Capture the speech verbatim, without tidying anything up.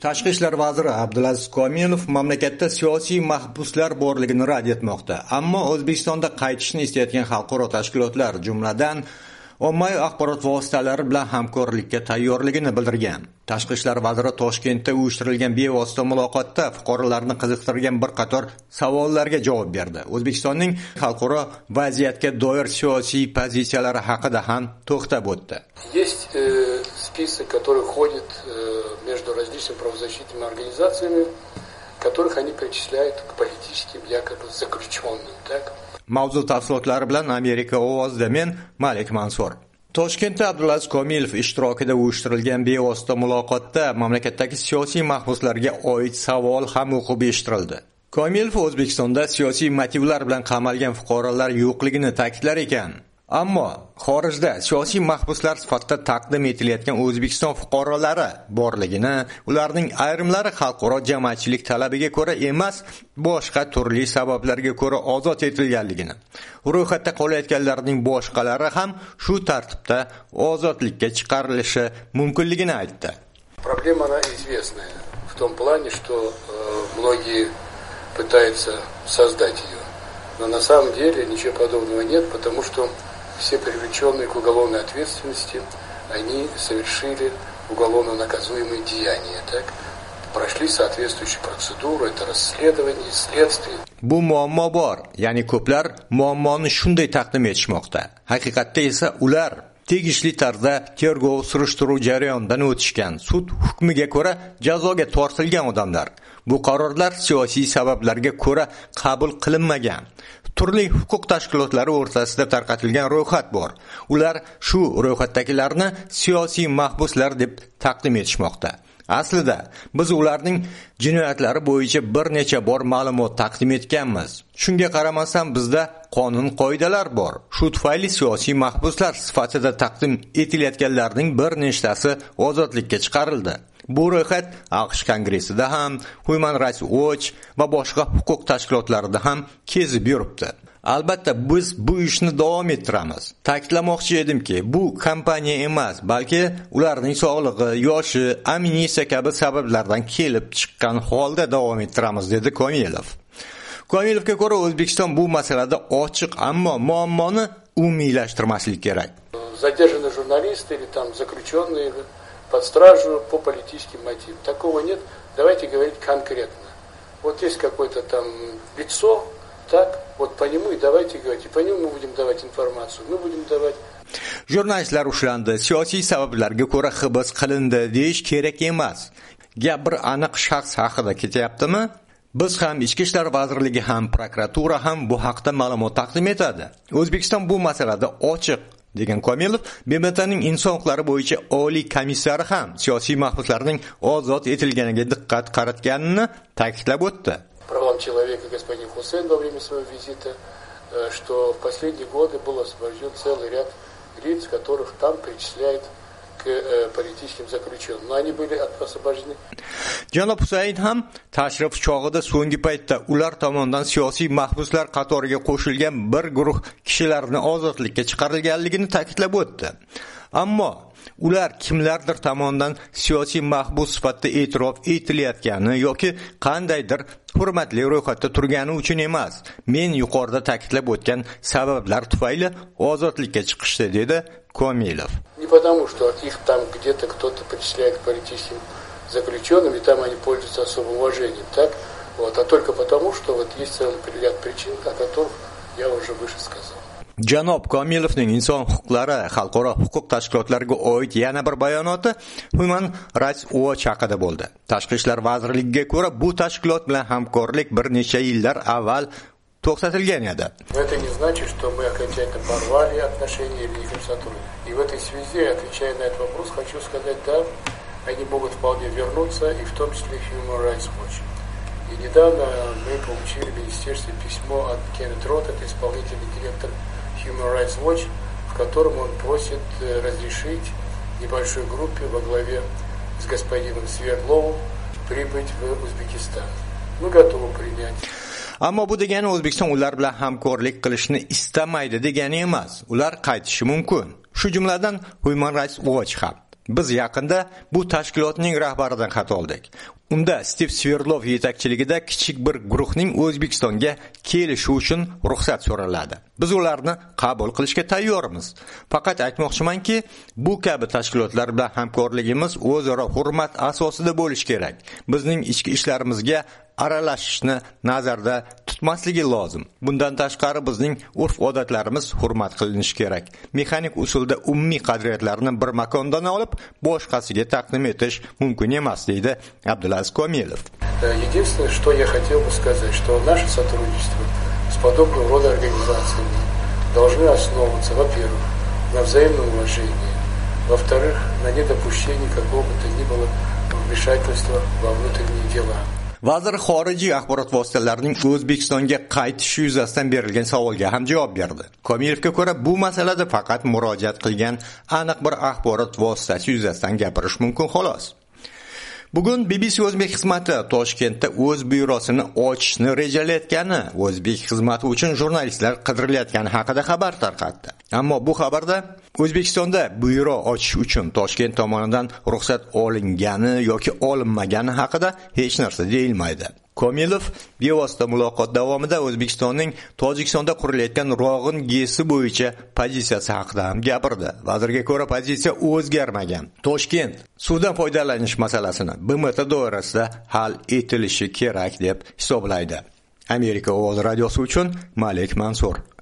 Tashqi ishlar vaziri Abdulaziz Komilov mamlakatda siyosiy mahbuslar borligini rad etmoqda. Ammo O'zbekistonda qaytishni istayotgan xalqaro tashkilotlar, jumladan ommaviy axborot vositalari bilan hamkorlikka tayyorligini bildirgan. Tashqi ishlar vaziri Toshkentda uyushtirilgan bevosita muloqotda fuqarolarni qiziqtirgan bir qator savollarga javob berdi. O'zbekistonning xalqaro vaziyatga doir siyosiy pozitsiyalari haqida ham to'xtab o'tdi. Есть э, список, который ходит э, между различными правозащитными организациями, которых они причисляют к политическим якобы заключенным, так? Mavzu tafsilotlari bilan Amerika ovozida men Malik Mansur. Toshkentda Abdulaziz Komilov ishtirokida uyushtirilgan bevosita muloqotda mamlakatdagi siyosiy mahbuslarga oid savol ham o'qib eshittirildi. Komilov O'zbekistonda siyosiy motivlar bilan qamalgan fuqarolar yo'qligini ta'kidlar ekan. Ammo xorijda siyosiy mahbuslar sifatida taqdim etilayotgan O'zbekiston fuqarolari borligini, ularning ayrimlari xalqaro jamoatchilik talabiga ko'ra emas, boshqa turli sabablarga ko'ra ozod etilganligini, ro'yxatda qolayotganlarning boshqalari ham shu tartibda ozodlikka chiqarilishi mumkinligini aytdi. Проблема она известная в том плане, что э, многие пытаются создать ее, но на самом деле ничего подобного нет, потому что все привлеченные к уголовной ответственности, они совершили уголовно наказуемые деяния, так? Прошли соответствующую процедуру, это расследование, следствие. Bu muammo bor, ya'ni ko'plar muammoni shunday taqdim etishmoqda. Haqiqatda esa ular tegishli tarzda tergov surishtiruv jarayonidan o'tishgan, sud hukmiga ko'ra jazoga tortilgan odamlar. Bu qarorlar siyosiy sabablarga ko'ra qabul qilinmagan. Turli huquq tashkilotlari o'rtasida tarqatilgan ro'yxat bor. Ular shu ro'yxatdagilarni siyosiy mahbuslar deb taqdim etishmoqda. Aslida biz ularning jinoyatlari bo'yicha bir necha bor ma'lumot taqdim etganmiz. Shunga qaramasdan bizda qonun qoidalar bor. Shu tufayli siyosiy mahbuslar sifatida taqdim etilayotganlarning bir nechtasi ozodlikka chiqarildi. Bu ro'yxat AQSh kongressida ham, Human Rights Watch va boshqa huquq tashkilotlarida ham kezib yuribdi. Albatta biz bu ishni davom ettiramiz. Ta'kidlamoqchi edimki, bu kompaniya emas, balki ularning sog'lig'i, yoshi, amnistiya kabi sabablardan kelib chiqqan holda davom ettiramiz, dedi Komilov. Komilovga ko'ra O'zbekiston bu masalada ochiq, ammo muammoni umumiylashtirmaslik kerak. Задержаны журналисты или там заключенные под стражу по политическим мотивам. Такого нет. Давайте говорить конкретно. Вот есть какое-то там лицо, так, вот по нему и давайте говорить. И по нему мы будем давать информацию. Мы будем давать. Jurnalistlar ushlandi, siyosiy sabablarga ko'ra hibs qilindi deyish kerak emas. Gap bir aniq shaxs haqida ketyaptimi? Biz ham Ichki ishlar vazirligi ham prokuratura ham bu haqda ma'lumot taqdim etadi. O'zbekiston bu masalada ochiq, degan Komilov, B M T'ning inson huquqlari bo'yicha oliy komissari ham siyosiy mahbuslarning ozod etilganiga diqqat qaratganini ta'kidlab o'tdi. Правам человека господин Хусейн во время своего визита, что в последние годы был освобожден целый ряд лиц, которых там причисляют к политическим заключенным. Но они были освобождены. Janob Husayn ham tashrif chog'ida so'nggi paytda ular tomonidan siyosiy mahbuslar qatoriga qo'shilgan bir guruh kishilarni ozodlikka chiqarilganligini ta'kidlab o'tdi. Ammo ular kimlardir tomonidan siyosiy mahbus sifatida e'tirof etilayotgani yoki qandaydir hurmatli ro'yxatda turgani uchun emas, men yuqorida ta'kidlab o'tgan sabablar tufayli ozodlikka chiqishdi, dedi Komilov. Не потому, что их там где-то кто-то причисляет к политическим заключенным, и там они пользуются особым уважением, так? Вот, а только потому, что вот есть целый ряд причин, о которых я уже выше сказал. Janob Komilovning inson huquqlari xalqaro huquq tashkilotlariga oid yana bir bayonoti Human Rights Watch haqida bo'ldi. Tashqi ishlar vazirligiga ko'ra bu tashkilot bilan hamkorlik bir necha yillar avval to'xtatilgan edi. Это не значит, что мы окончательно порвали отношения или их сотрудничество. И в этой связи, отвечая на этот вопрос, хочу сказать, да, они могут вполне вернуться, и в том числе Human Rights Watch. И недавно мы получили в министерстве письмо от Кеннет Рот, это исполнительный директор Human Rights Watch, в котором он просит разрешить небольшой группе во главе с господином Свердловым прибыть в Узбекистан. Мы готовы принять. Ammo bu degani O'zbekiston ular bilan hamkorlik qilishni istamaydi degani emas. Ular qaytishi mumkin. Shu jumladan Human Rights Watch ham. Biz yaqinda bu tashkilotning rahbaridan xat oldik. Unda Stiv Sverdlov yetakchiligida kichik bir guruhning O'zbekistonga kelishi uchun ruxsat so'raladi. Biz ularni qabul qilishga tayyormiz. Faqat aytmoqchimanki, bu kabi tashkilotlar bilan hamkorligimiz o'zaro hurmat asosida bo'lishi kerak. Bizning ichki ishlarimizga aralashishni nazarda tutmasligi lozim. Bundan tashqari bizning urf-odatlarimiz hurmat qilinishi kerak. Mexanik usulda umumiy qadriyatlarni bir makondan olib, boshqasiga taqdim etish mumkin emas, deydi Abdulaziz Komilov. Единственное, что я хотел бы сказать, что наше сотрудничество с подобного рода организациями должны основываться, во-первых, на взаимном уважении, во-вторых, на недопущении какого бы то ни было вмешательства во внутренние дела. Vazir xorijiy axborot vositalarining O'zbekistonga qaytishi yuzasidan berilgan savolga ham javob berdi. Komilovga ko'ra, bu masalada faqat murojaat qilgan aniq bir axborot vositasi yuzasidan gapirish mumkin xolos. Bugun B B C O'zbek xizmati Toshkentda o'z byurosini ochishni rejalayotgani, o'zbek xizmati uchun jurnalistlar qidirilayotgani haqida xabar tarqatdi. Ammo bu xabarda O'zbekistonda byuro ochish uchun Toshkent tomonidan ruxsat olingani yoki olinmagani haqida hech narsa deyilmaydi. Komilov bevosita muloqot davomida O'zbekistonning Tojikistonda qurilayotgan Rog'in gesi bo'yicha pozitsiyasi haqida ham gapirdi. Vazirga ko'ra, pozitsiya o'zgarmagan. Toshkent suvdan foydalanish masalasini B M T doirasida hal etilishi kerak deb hisoblaydi. Amerika ovozi radiosi uchun Malik Mansur.